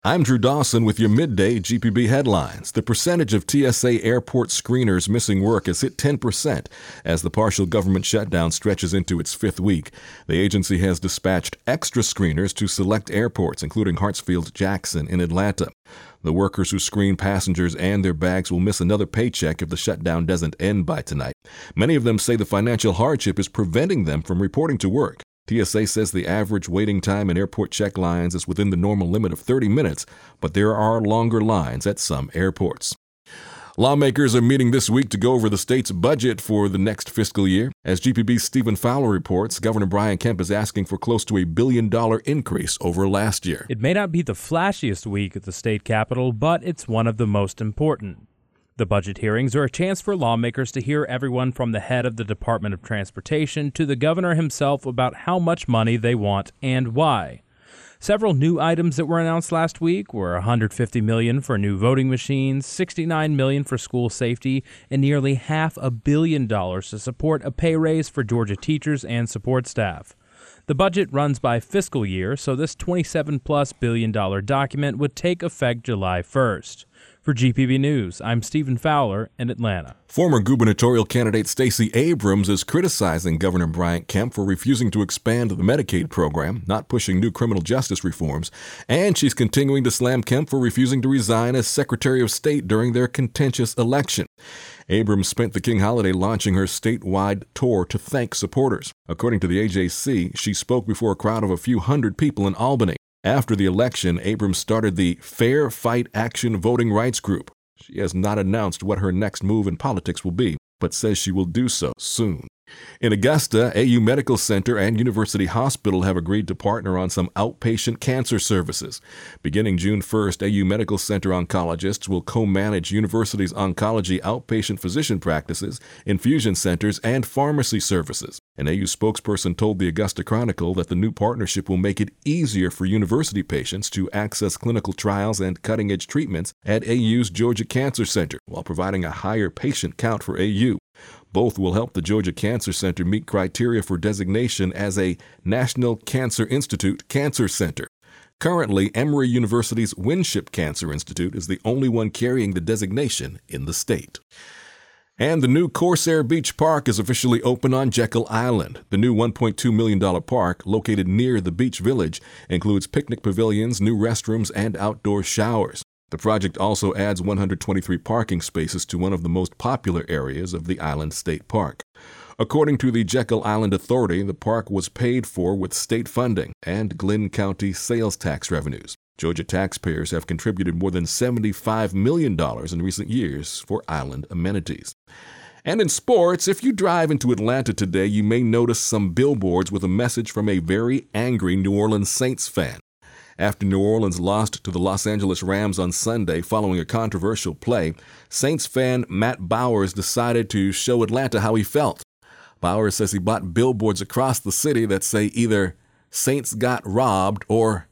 I'm Drew Dawson with your midday GPB headlines. The percentage of TSA airport screeners missing work has hit 10% as the partial government shutdown stretches into its fifth week. The agency has dispatched extra screeners to select airports, including Hartsfield-Jackson in Atlanta. The workers who screen passengers and their bags will miss another paycheck if the shutdown doesn't end by tonight. Many of them say the financial hardship is preventing them from reporting to work. TSA says the average waiting time in airport check lines is within the normal limit of 30 minutes, but there are longer lines at some airports. Lawmakers are meeting this week to go over the state's budget for the next fiscal year. As GPB's Stephen Fowler reports, Governor Brian Kemp is asking for close to $1 billion increase over last year. It may not be the flashiest week at the state capitol, but it's one of the most important. The budget hearings are a chance for lawmakers to hear everyone from the head of the Department of Transportation to the governor himself about how much money they want and why. Several new items that were announced last week were $150 million for new voting machines, $69 million for school safety, and nearly $500 million to support a pay raise for Georgia teachers and support staff. The budget runs by fiscal year, so this $27+ billion document would take effect July 1st. For GPB News, I'm Stephen Fowler in Atlanta. Former gubernatorial candidate Stacey Abrams is criticizing Governor Brian Kemp for refusing to expand the Medicaid program, not pushing new criminal justice reforms, and she's continuing to slam Kemp for refusing to resign as Secretary of State during their contentious election. Abrams spent the King holiday launching her statewide tour to thank supporters. According to the AJC, she spoke before a crowd of a few hundred people in Albany. After the election, Abrams started the Fair Fight Action Voting Rights Group. She has not announced what her next move in politics will be, but says she will do so soon. In Augusta, AU Medical Center and University Hospital have agreed to partner on some outpatient cancer services. Beginning June 1st, AU Medical Center oncologists will co-manage university's oncology outpatient physician practices, infusion centers, and pharmacy services. An AU spokesperson told the Augusta Chronicle that the new partnership will make it easier for university patients to access clinical trials and cutting-edge treatments at AU's Georgia Cancer Center, while providing a higher patient count for AU. Both will help the Georgia Cancer Center meet criteria for designation as a National Cancer Institute Cancer Center. Currently, Emory University's Winship Cancer Institute is the only one carrying the designation in the state. And the new Corsair Beach Park is officially open on Jekyll Island. The new $1.2 million park, located near the beach village, includes picnic pavilions, new restrooms, and outdoor showers. The project also adds 123 parking spaces to one of the most popular areas of the Island State Park. According to the Jekyll Island Authority, the park was paid for with state funding and Glynn County sales tax revenues. Georgia taxpayers have contributed more than $75 million in recent years for island amenities. And in sports, if you drive into Atlanta today, you may notice some billboards with a message from a very angry New Orleans Saints fan. After New Orleans lost to the Los Angeles Rams on Sunday following a controversial play, Saints fan Matt Bowers decided to show Atlanta how he felt. Bowers says he bought billboards across the city that say either Saints got robbed or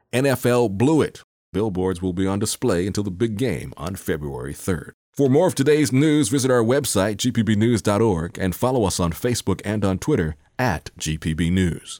NFL blew it. Billboards will be on display until the big game on February 3rd. For more of today's news, visit our website, gpbnews.org, and follow us on Facebook and on Twitter @GPB News.